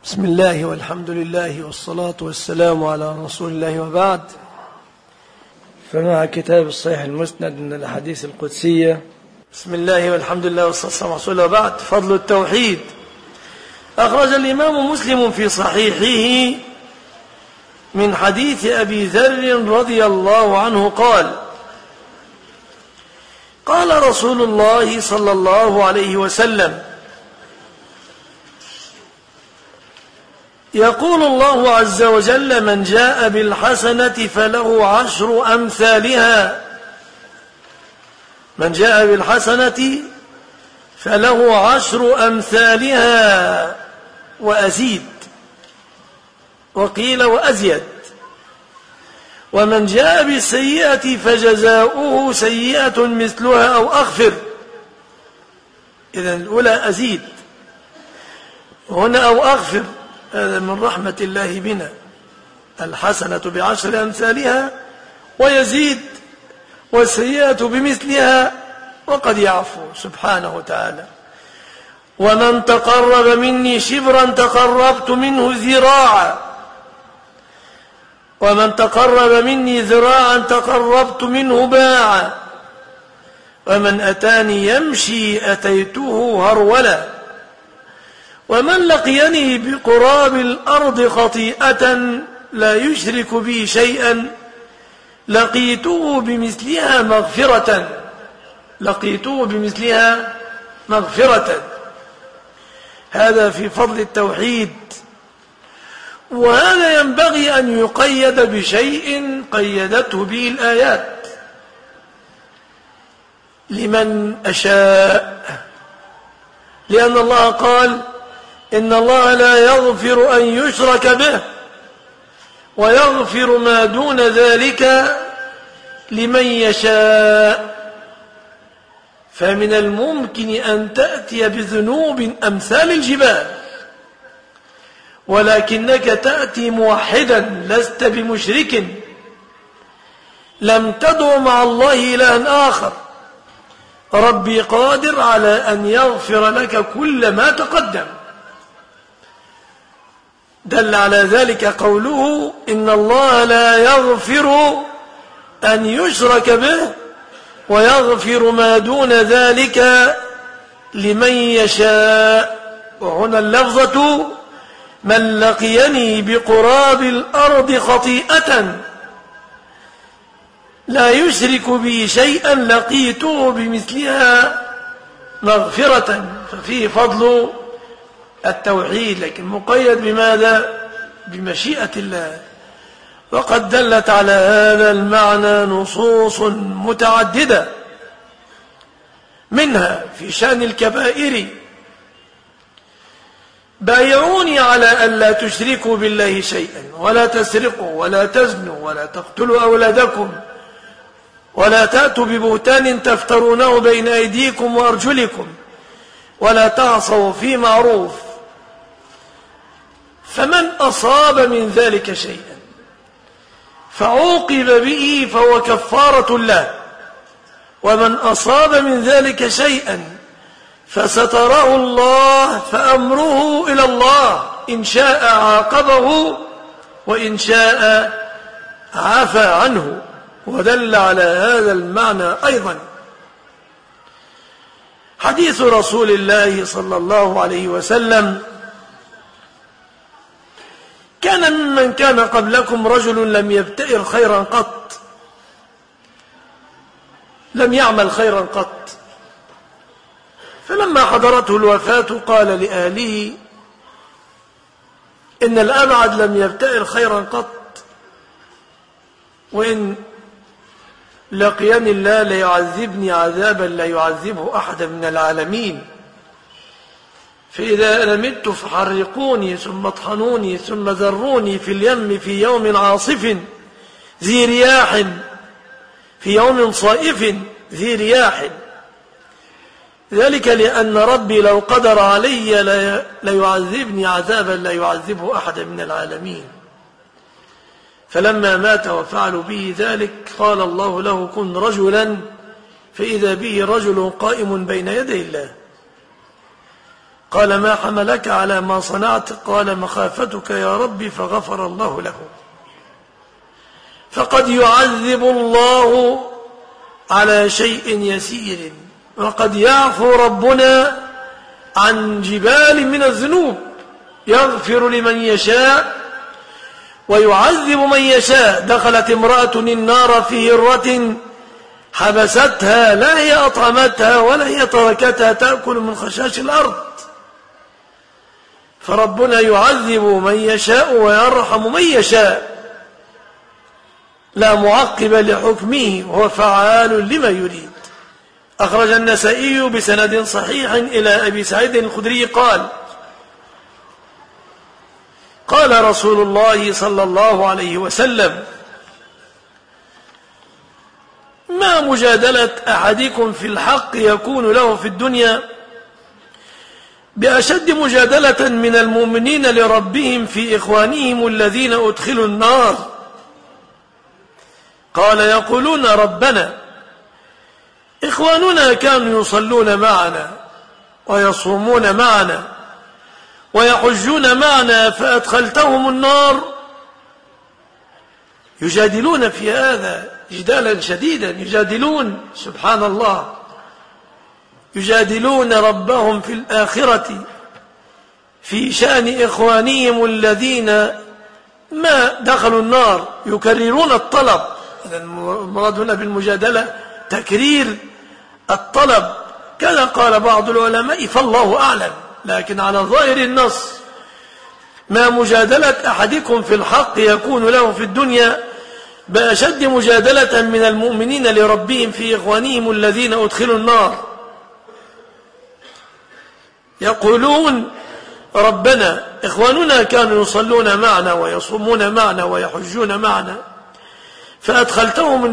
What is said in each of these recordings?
بسم الله والحمد لله والصلاة والسلام على رسول الله وبعد. فمع كتاب الصحيح المسند من الأحاديث القدسية. بسم الله والحمد لله والصلاة والسلام على رسول الله وبعد. فضل التوحيد. أخرج الإمام مسلم في صحيحه من حديث أبي ذر رضي الله عنه قال: قال رسول الله صلى الله عليه وسلم: يقول الله عز وجل: من جاء بالحسنة فله عشر أمثالها. من جاء بالحسنة فله عشر أمثالها وأزيد، وقيل وأزيد. ومن جاء بالسيئة فجزاؤه سيئة مثلها أو أغفر. إذن الأولى أزيد، هنا أو أغفر. هذا من رحمة الله بنا. الحسنة بعشر أمثالها ويزيد، والسيئة بمثلها وقد يعفو سبحانه وتعالى. ومن تقرب مني شبرا تقربت منه ذراعا، ومن تقرب مني ذراعا تقربت منه باعا، ومن أتاني يمشي أتيته هرولا، ومن لقيني بقراب الأرض خطيئة لا يشرك بي شيئا لقيته بمثلها مغفرة. لقيته بمثلها مغفرة. هذا في فضل التوحيد. وهذا ينبغي أن يقيد بشيء قيدته به الآيات: لمن أشاء. لأن الله قال: إن الله لا يغفر أن يشرك به ويغفر ما دون ذلك لمن يشاء. فمن الممكن أن تأتي بذنوب أمثال الجبال، ولكنك تأتي موحدا لست بمشرك، لم تدع مع الله إلها آخر. ربي قادر على أن يغفر لك كل ما تقدم. دل على ذلك قوله: إن الله لا يغفر أن يشرك به ويغفر ما دون ذلك لمن يشاء. وهنا اللفظة: من لقيني بقراب الأرض خطيئة لا يشرك بي شيئا لقيته بمثلها مغفرة. ففيه فضل التوحيد، لكن مقيد بماذا؟ بمشيئة الله. وقد دلت على هذا المعنى نصوص متعددة، منها في شأن الكبائر: بايعوني على ألا تشركوا بالله شيئا، ولا تسرقوا، ولا تزنوا، ولا تقتلوا أولادكم، ولا تأتوا ببهتان تفترونه بين أيديكم وأرجلكم، ولا تعصوا في معروف. فمن أصاب من ذلك شيئا فعوقب به فهو كفارة له، ومن أصاب من ذلك شيئا فستره الله فأمره إلى الله، إن شاء عاقبه وإن شاء عفى عنه. ودل على هذا المعنى أيضا حديث رسول الله صلى الله عليه وسلم: كان ممن كان قبلكم رجل لم يبتئر خيرا قط، لم يعمل خيرا قط، فلما حضرته الوفاة قال لأهله: إن الأبعد لم يبتئر خيرا قط، وإن لقيني الله ليعذبني عذابا لا يعذبه أحد من العالمين، فإذا أنا مت فحرقوني ثم اطحنوني ثم ذروني في اليم في يوم عاصف ذي رياح، في يوم صائف ذي رياح. ذلك لأن ربي لو قدر علي ليعذبني عذابا لا يعذبه أحد من العالمين. فلما مات وفعلوا به ذلك قال الله له: كن رجلا، فإذا به رجل قائم بين يدي الله. قال ما حملك على ما صنعت؟ قال مخافتك يا ربي، فغفر الله له. فقد يعذب الله على شيء يسير، وقد يعفو ربنا عن جبال من الذنوب، يغفر لمن يشاء ويعذب من يشاء. دخلت امرأة النار في هرة حبستها، لا هي أطعمتها ولا هي تركتها تأكل من خشاش الأرض. فربنا يعذب من يشاء ويرحم من يشاء، لا معقب لحكمه وهو فعال لما يريد. أخرج النسائي بسند صحيح إلى أبي سعيد الخدري قال قال رسول الله صلى الله عليه وسلم ما مجادلة أحدكم في الحق يكون له في الدنيا بأشد مجادلة من المؤمنين لربهم في إخوانهم الذين أدخلوا النار. قال يقولون ربنا إخواننا كانوا يصلون معنا ويصومون معنا ويحجون معنا فأدخلتهم النار. يجادلون في هذا جدالا شديدا، يجادلون سبحان الله، يجادلون ربهم في الآخرة في شأن إخوانهم الذين ما دخلوا النار، يكررون الطلب. المراد هنا بالمجادلة تكرير الطلب، كذا قال بعض العلماء فالله أعلم، لكن على ظاهر النص ما مجادلة أحدكم في الحق يكون له في الدنيا بأشد مجادلة من المؤمنين لربهم في إخوانهم الذين أدخلوا النار. يقولون ربنا إخواننا كانوا يصلون معنا ويصومون معنا ويحجون معنا فأدخلتهم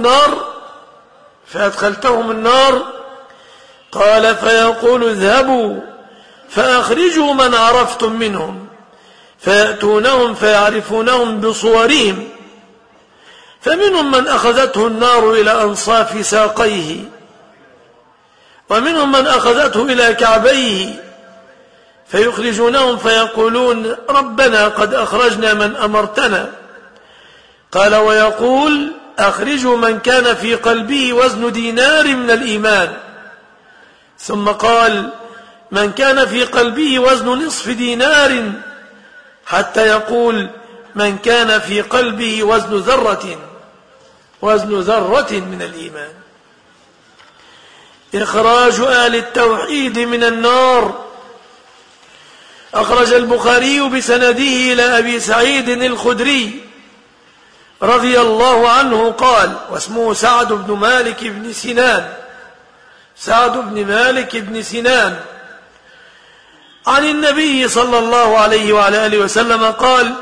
النار. قال فيقول اذهبوا فأخرجوا من عرفتم منهم، فيأتونهم فيعرفونهم بصورهم، فمنهم من أخذته النار إلى أنصاف ساقيه، ومنهم من أخذته إلى كعبيه، فيخرجونهم فيقولون ربنا قد أخرجنا من أمرتنا. قال ويقول أخرجوا من كان في قلبه وزن دينار من الإيمان، ثم قال من كان في قلبه وزن نصف دينار، حتى يقول من كان في قلبه وزن ذرة من الإيمان. إخراج آل التوحيد من النار. أخرج البخاري بسنده إلى أبي سعيد الخدري رضي الله عنه قال واسمه سعد بن مالك بن سنان عن النبي صلى الله عليه وعلى آله وسلم قال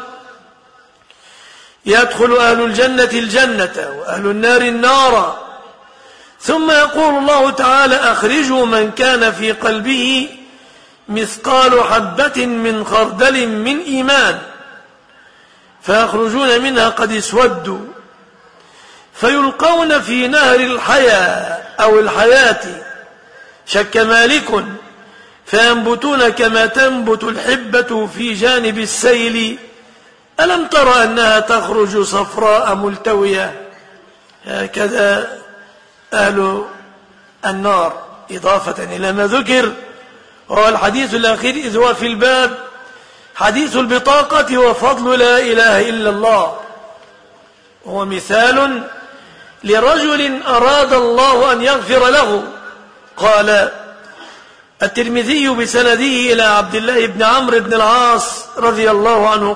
يدخل أهل الجنة وأهل النار النار، ثم يقول الله تعالى أخرجوا من كان في قلبه مثقال حبة من خردل من إيمان، فيخرجون منها قد اسودوا، فيلقون في نهر الحياة أو الحياة شك مالك، فينبتون كما تنبت الحبة في جانب السيل. ألم تر أنها تخرج صفراء ملتوية؟ هكذا أهل النار، إضافة إلى ما ذكر. وهو الحديث الأخير إذ هو في الباب حديث البطاقة وفضل لا إله إلا الله، هو مثال لرجل أراد الله أن يغفر له. قال الترمذي بسنده إلى عبد الله بن عمرو بن العاص رضي الله عنه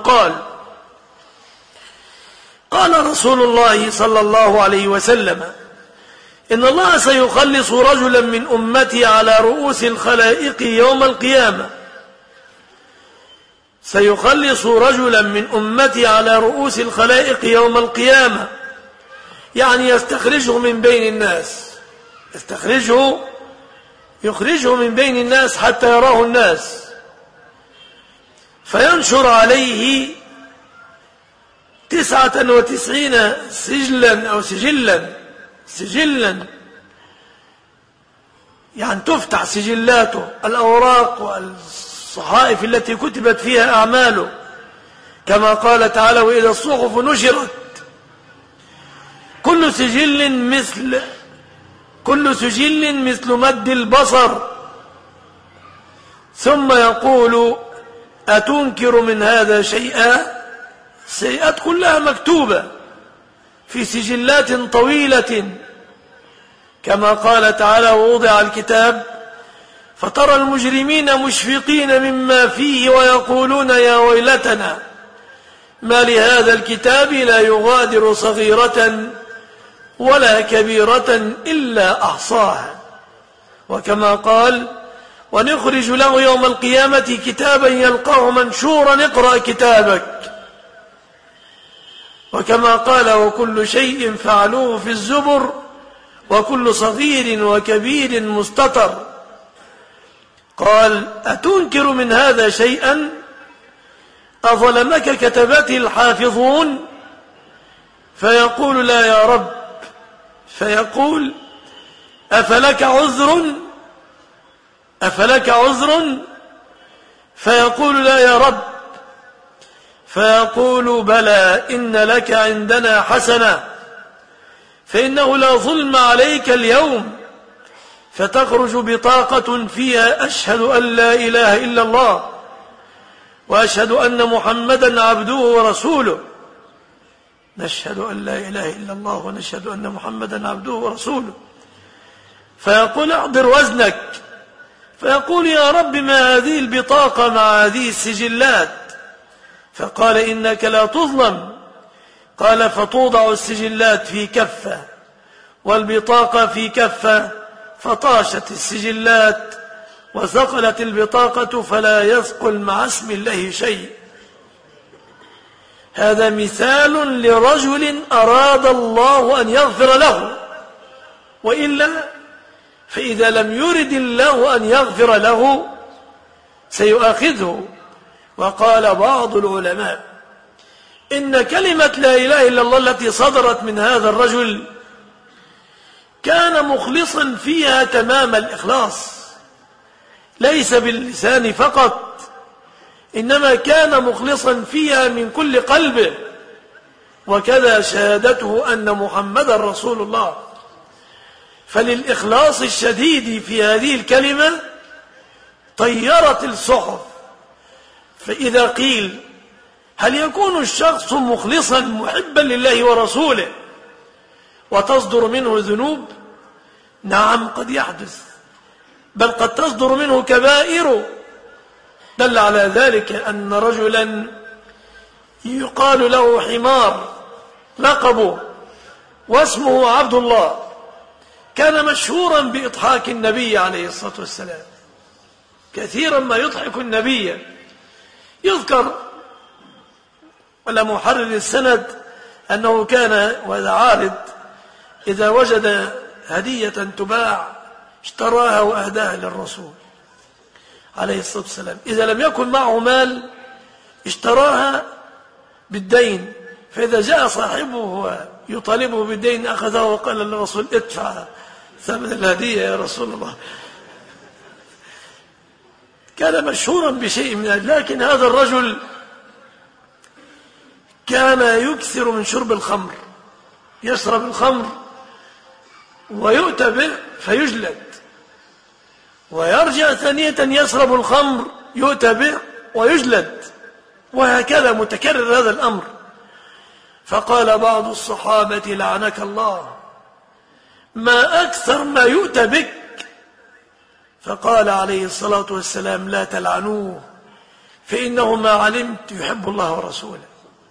قال رسول الله صلى الله عليه وسلم إن الله سيخلص رجلا من أمتي على رؤوس الخلائق يوم القيامة، سيخلص رجلا من أمتي على رؤوس الخلائق يوم القيامة، يعني يستخرجه من بين الناس، يخرجه من بين الناس حتى يراه الناس، فينشر عليه 99 سجلا أو سجلا يعني تفتح سجلاته، الأوراق الصحائف التي كتبت فيها أعماله، كما قال تعالى: وإذا الصحف نشرت كل سجل مثل مد البصر، ثم يقول: أتنكر من هذا شيئا؟ السيئات كلها مكتوبة في سجلات طويلة، كما قال تعالى: ووضع الكتاب فترى المجرمين مشفقين مما فيه ويقولون يا ويلتنا ما لهذا الكتاب لا يغادر صغيرة ولا كبيرة إلا أحصاها. وكما قال: ونخرج له يوم القيامة كتابا يلقاه منشورا اقرأ كتابك. وكما قال: وكل شيء فعلوه في الزبر وكل صغير وكبير مستطر. قال: أتنكر من هذا شيئا؟ أظلمك كتبته الحافظون؟ فيقول: لا يا رب. فيقول: أفلك عذر؟ فيقول: لا يا رب. فيقول: بلى، إن لك عندنا حسنة، فإنه لا ظلم عليك اليوم. فتخرج بطاقة فيها: أشهد أن لا إله إلا الله وأشهد أن محمدا عبده ورسوله. نشهد أن لا إله إلا الله ونشهد أن محمدا عبده ورسوله. فيقول: احضر وزنك. فيقول: يا رب، ما هذه البطاقة مع هذه السجلات؟ فقال: إنك لا تظلم. قال: فتوضع السجلات في كفة والبطاقة في كفة، فطاشت السجلات وثقلت البطاقة فلا يثقل مع اسم الله شيء. هذا مثال لرجل أراد الله أن يغفر له، وإلا فإذا لم يرد الله أن يغفر له سيؤاخذه. وقال بعض العلماء: إن كلمة لا إله إلا الله التي صدرت من هذا الرجل كان مخلصا فيها تمام الإخلاص، ليس باللسان فقط، إنما كان مخلصا فيها من كل قلبه. وكذا شهادته أن محمدا رسول الله. فللإخلاص الشديد في هذه الكلمة طيرت الصحف. فإذا قيل: هل يكون الشخص مخلصا محبا لله ورسوله وتصدر منه ذنوب؟ نعم، قد يحدث، بل قد تصدر منه كبائر. دل على ذلك أن رجلا يقال له حمار لقبه واسمه عبد الله، كان مشهورا بإضحاك النبي عليه الصلاة والسلام، كثيرا ما يضحك النبي. يذكر ولا محرر السند أنه كان وإذا عارض إذا وجد هدية تباع اشتراها وأهداها للرسول عليه الصلاة والسلام. إذا لم يكن معه مال اشتراها بالدين، فإذا جاء صاحبه يطالبه بالدين أخذه وقال للرسول: ادفع ثمن الهدية يا رسول الله. كان مشهورا بشيء من ذلك. لكن هذا الرجل كان يكثر من شرب الخمر، يشرب الخمر ويؤتى به فيجلد، ويرجع ثانية يشرب الخمر يؤتى به ويجلد، وهكذا متكرر هذا الأمر. فقال بعض الصحابة: لعنك الله، ما أكثر ما يؤتى بك. فقال عليه الصلاة والسلام: لا تلعنوه، فإنه ما علمت يحب الله ورسوله.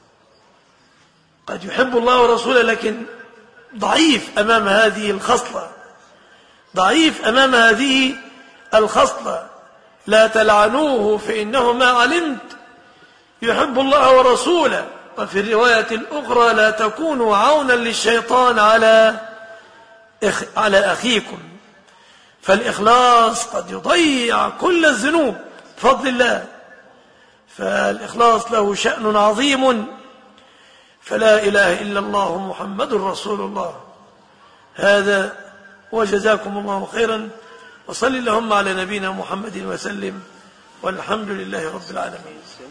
قد يحب الله ورسوله لكن ضعيف أمام هذه الخصلة، ضعيف أمام هذه الخصلة. لا تلعنوه فإنه ما علمت يحب الله ورسوله. وفي الرواية الأخرى: لا تكونوا عونا للشيطان على أخيكم. فالإخلاص قد يضيع كل الذنوب بفضل الله. فالإخلاص له شأن عظيم. فلا إله إلا الله محمد رسول الله. هذا، وجزاكم الله خيرا، وصل اللهم على نبينا محمد وسلم، والحمد لله رب العالمين.